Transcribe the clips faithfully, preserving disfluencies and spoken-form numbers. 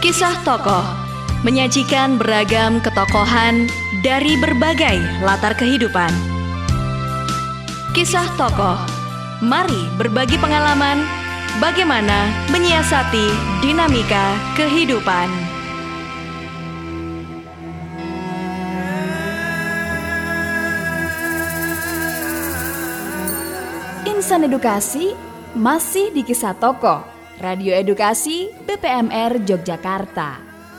Kisah tokoh menyajikan beragam ketokohan dari berbagai latar kehidupan. Kisah tokoh, mari berbagi pengalaman bagaimana menyiasati dinamika kehidupan. Insan Edukasi masih di Kisah Tokoh, Radio Edukasi B P M R Yogyakarta.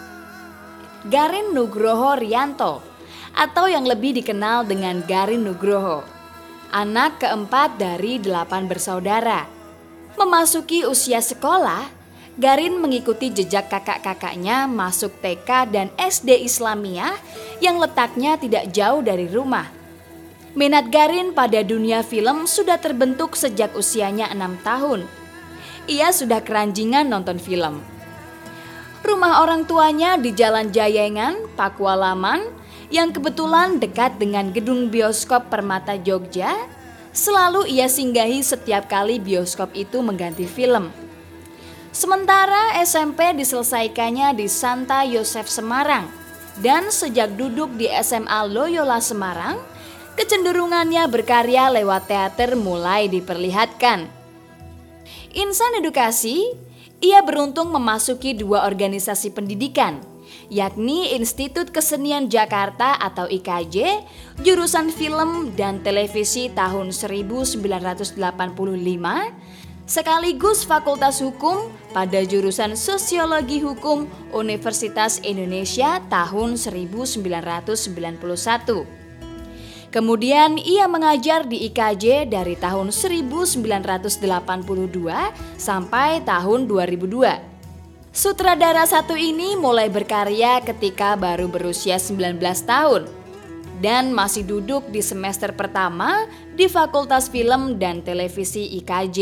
Garin Nugroho Rianto atau yang lebih dikenal dengan Garin Nugroho, anak keempat dari delapan bersaudara. Memasuki usia sekolah, Garin mengikuti jejak kakak-kakaknya masuk T K dan S D Islamiyah yang letaknya tidak jauh dari rumah. Minat Garin pada dunia film sudah terbentuk sejak usianya enam tahun. Ia sudah keranjingan nonton film. Rumah orang tuanya di Jalan Jayengan, Pakualaman, yang kebetulan dekat dengan gedung bioskop Permata Jogja, selalu ia singgahi setiap kali bioskop itu mengganti film. Sementara S M P diselesaikannya di Santa Yosef Semarang, dan sejak duduk di S M A Loyola Semarang, kecenderungannya berkarya lewat teater mulai diperlihatkan. Insan Edukasi, ia beruntung memasuki dua organisasi pendidikan, yakni Institut Kesenian Jakarta atau I K J, jurusan film dan televisi tahun seribu sembilan ratus delapan puluh lima, sekaligus Fakultas Hukum pada jurusan Sosiologi Hukum Universitas Indonesia tahun seribu sembilan ratus sembilan puluh satu. Kemudian ia mengajar di I K J dari tahun seribu sembilan ratus delapan puluh dua sampai tahun dua ribu dua. Sutradara satu ini mulai berkarya ketika baru berusia sembilan belas tahun dan masih duduk di semester pertama di Fakultas Film dan Televisi I K J.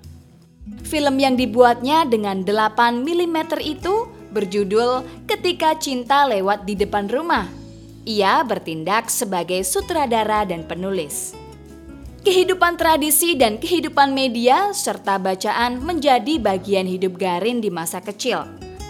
Film yang dibuatnya dengan delapan milimeter itu berjudul Ketika Cinta Lewat di Depan Rumah. Ia bertindak sebagai sutradara dan penulis. Kehidupan tradisi dan kehidupan media serta bacaan menjadi bagian hidup Garin di masa kecil.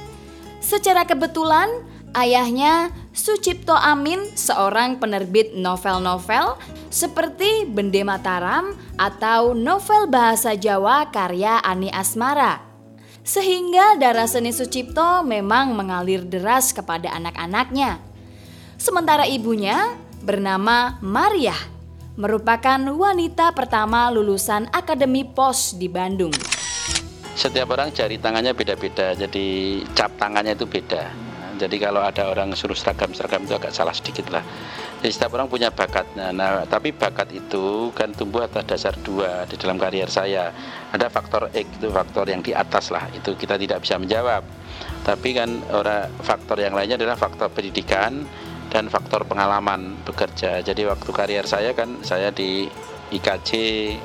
Secara kebetulan, ayahnya Sucipto Amin, seorang penerbit novel-novel seperti Bende Mataram atau novel bahasa Jawa karya Ani Asmara. Sehingga darah seni Sucipto memang mengalir deras kepada anak-anaknya. Sementara ibunya bernama Mariah, merupakan wanita pertama lulusan Akademi Pos di Bandung. Setiap orang jari tangannya beda-beda, jadi cap tangannya itu beda. Jadi kalau ada orang suruh seragam-seragam itu agak salah sedikit lah. Jadi setiap orang punya bakatnya. Nah, tapi bakat itu kan tumbuh atas dasar dua di dalam karier saya. Ada faktor X, itu faktor yang di atas lah, itu kita tidak bisa menjawab. Tapi kan orang faktor yang lainnya adalah faktor pendidikan dan faktor pengalaman bekerja. Jadi waktu karier saya kan saya di I K J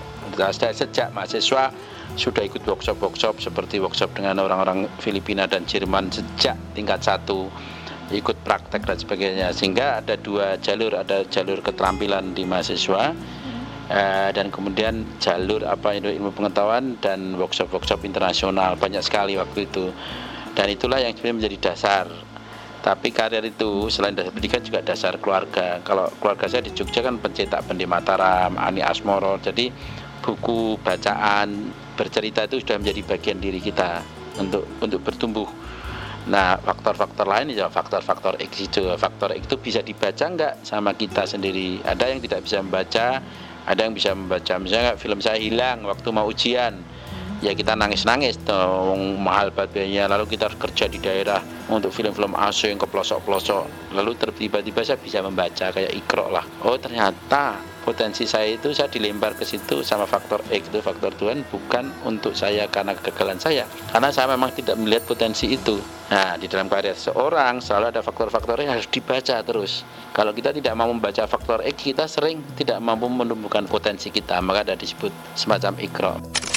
sejak mahasiswa sudah ikut workshop-workshop seperti workshop dengan orang-orang Filipina dan Jerman sejak tingkat satu, ikut praktek dan sebagainya. Sehingga ada dua jalur, ada jalur keterampilan di mahasiswa eh, dan kemudian jalur apa ilmu pengetahuan dan workshop-workshop internasional, banyak sekali waktu itu. Dan itulah yang sebenarnya menjadi dasar. Tapi karir itu selain dasar pendidikan juga dasar keluarga. Kalau keluarga saya di Jogja kan pencetak Bende Mataram, Ani Asmoro. Jadi buku bacaan bercerita itu sudah menjadi bagian diri kita untuk untuk bertumbuh. Nah, faktor-faktor lain ya faktor-faktor X itu. Faktor X itu bisa dibaca enggak sama kita sendiri. Ada yang tidak bisa membaca, ada yang bisa membaca. Misalnya film saya hilang waktu mau ujian. Ya kita nangis-nangis dong, mahal biayanya. Lalu kita kerja di daerah untuk film-film asing ke pelosok-pelosok. Lalu tiba-tiba saya bisa membaca kayak Iqra lah. Oh ternyata potensi saya itu saya dilempar ke situ sama faktor X itu faktor Tuhan, bukan untuk saya karena kegagalan saya. Karena saya memang tidak melihat potensi itu. Nah di dalam karya seorang selalu ada faktor-faktor yang harus dibaca terus. Kalau kita tidak mau membaca faktor X, kita sering tidak mampu menumbuhkan potensi kita. Maka ada disebut semacam Iqra.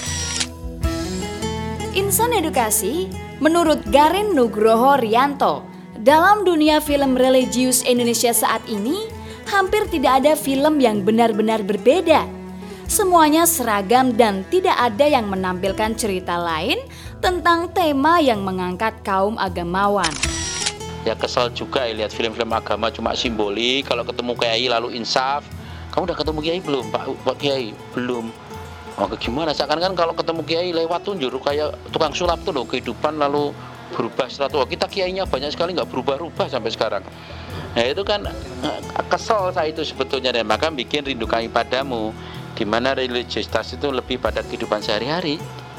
Insan Edukasi, menurut Garin Nugroho Rianto, dalam dunia film religius Indonesia saat ini, hampir tidak ada film yang benar-benar berbeda. Semuanya seragam dan tidak ada yang menampilkan cerita lain tentang tema yang mengangkat kaum agamawan. Ya kesel juga ya lihat film-film agama cuma simbolik, kalau ketemu kiai lalu insaf. Kamu udah ketemu kiai belum, Pak? Pak Kiai? Belum. Oh, gimana? Seakan kan kalau ketemu kiai lewat tunjuk kayak tukang sulap tuh loh, kehidupan lalu berubah seratus. Oh, kita kiainya banyak sekali nggak berubah-ubah sampai sekarang. Nah itu kan kesel saya itu sebetulnya, dan maka bikin Rindu Kami Padamu, di mana religiusitas itu lebih pada kehidupan sehari-hari,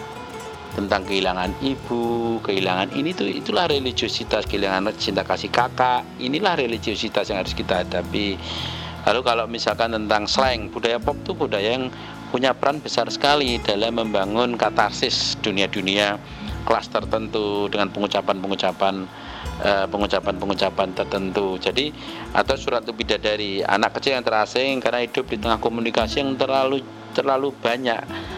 tentang kehilangan ibu, kehilangan ini tuh, itulah religiusitas, kehilangan cinta kasih kakak, inilah religiusitas yang harus kita hadapi. Lalu kalau misalkan tentang slang, budaya pop itu budaya yang punya peran besar sekali dalam membangun katarsis dunia-dunia kelas tertentu dengan pengucapan-pengucapan uh, pengucapan-pengucapan tertentu. Jadi atau Surat Untuk Bidadari, anak kecil yang terasing karena hidup di tengah komunikasi yang terlalu terlalu banyak.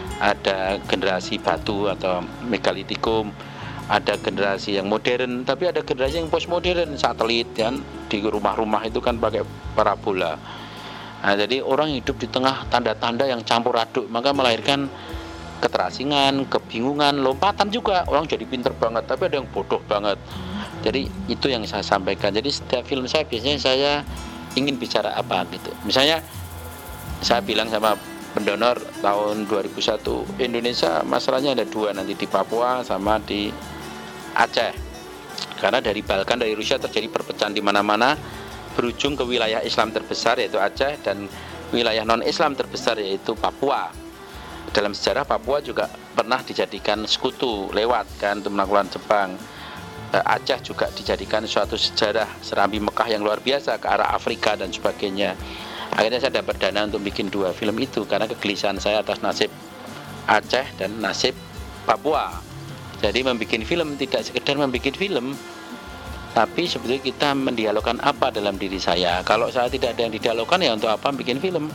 Ada generasi batu atau megalitikum, ada generasi yang modern, tapi ada generasi yang postmodern, satelit kan, di rumah-rumah itu kan pakai parabola. Nah, jadi orang hidup di tengah tanda-tanda yang campur aduk, maka melahirkan keterasingan, kebingungan, lompatan juga. Orang jadi pinter banget, tapi ada yang bodoh banget. Jadi itu yang saya sampaikan. Jadi setiap film saya biasanya saya ingin bicara apa gitu. Misalnya saya bilang sama pendonor tahun dua ribu satu, Indonesia masalahnya ada dua nanti, di Papua sama di Aceh. Karena dari Balkan, dari Rusia terjadi perpecahan di mana-mana, berujung ke wilayah Islam terbesar yaitu Aceh, dan wilayah non-Islam terbesar yaitu Papua. Dalam sejarah Papua juga pernah dijadikan sekutu lewat kan untuk menaklukkan Jepang. Aceh juga dijadikan suatu sejarah serambi Mekah yang luar biasa ke arah Afrika dan sebagainya. Akhirnya saya dapat dana untuk bikin dua film itu karena kegelisahan saya atas nasib Aceh dan nasib Papua. Jadi membuat film tidak sekedar membuat film, tapi sebetulnya kita mendialogkan apa dalam diri saya. Kalau saya tidak ada yang didialogkan, ya untuk apa bikin film?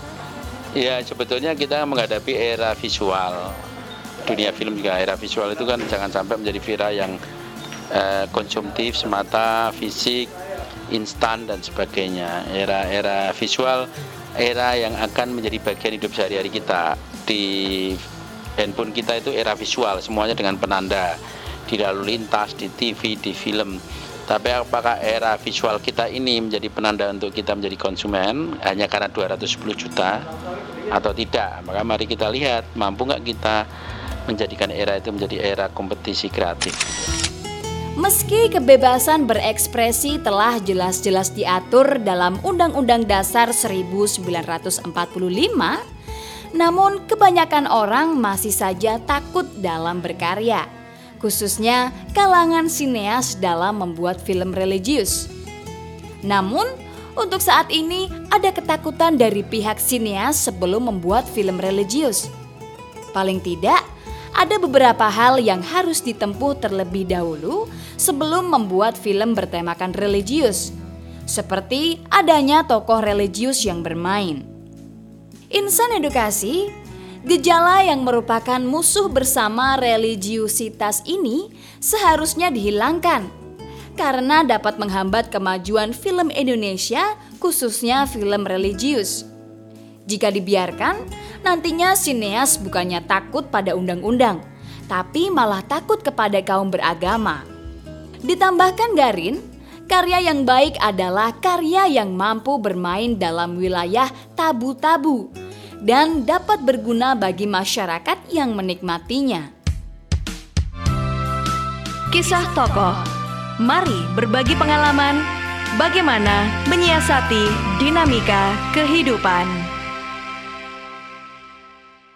Ya sebetulnya kita menghadapi era visual. Dunia film juga era visual itu kan jangan sampai menjadi viral yang eh, konsumtif semata, fisik, instan dan sebagainya. Era-era visual, era yang akan menjadi bagian hidup sehari-hari kita. Di handphone kita itu era visual, semuanya dengan penanda, di lalu lintas, di T V, di film. Tapi apakah era visual kita ini menjadi penanda untuk kita menjadi konsumen hanya karena dua ratus sepuluh juta atau tidak? Maka mari kita lihat, mampu nggak kita menjadikan era itu menjadi era kompetisi kreatif. Meski kebebasan berekspresi telah jelas-jelas diatur dalam Undang-Undang Dasar seribu sembilan ratus empat puluh lima, namun kebanyakan orang masih saja takut dalam berkarya, khususnya kalangan sineas dalam membuat film religius. Namun, untuk saat ini ada ketakutan dari pihak sineas sebelum membuat film religius. Paling tidak, ada beberapa hal yang harus ditempuh terlebih dahulu sebelum membuat film bertemakan religius, seperti adanya tokoh religius yang bermain. Insan edukasi, gejala yang merupakan musuh bersama religiusitas ini seharusnya dihilangkan karena dapat menghambat kemajuan film Indonesia, khususnya film religius. Jika dibiarkan, nantinya sineas bukannya takut pada undang-undang, tapi malah takut kepada kaum beragama. Ditambahkan Garin, karya yang baik adalah karya yang mampu bermain dalam wilayah tabu-tabu dan dapat berguna bagi masyarakat yang menikmatinya. Kisah tokoh, mari berbagi pengalaman bagaimana menyiasati dinamika kehidupan.